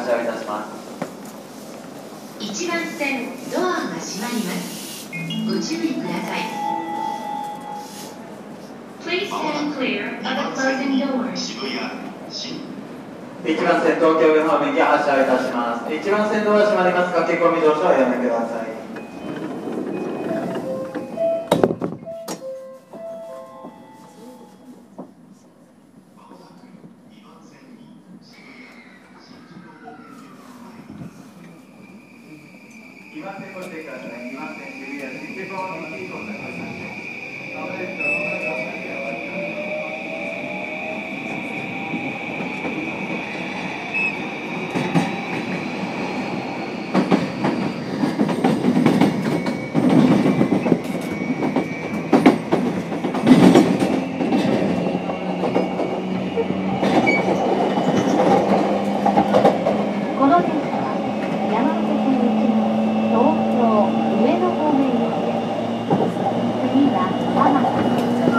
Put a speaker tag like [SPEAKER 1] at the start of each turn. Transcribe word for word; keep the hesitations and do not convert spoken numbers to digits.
[SPEAKER 1] 発車いたします。
[SPEAKER 2] いちばん線ドアが閉まります。ご注意ください。Please stand clear of the closing doors.
[SPEAKER 1] いちばん線東京上方面に発車いたします。いちばん線ドア閉まります。駆け込み乗車はやめてください。にばん線ごしてください。にばん線渋谷新宿方面に到着します。
[SPEAKER 3] この電車は山手線いち号東京上野方面行きです。次は蒲田。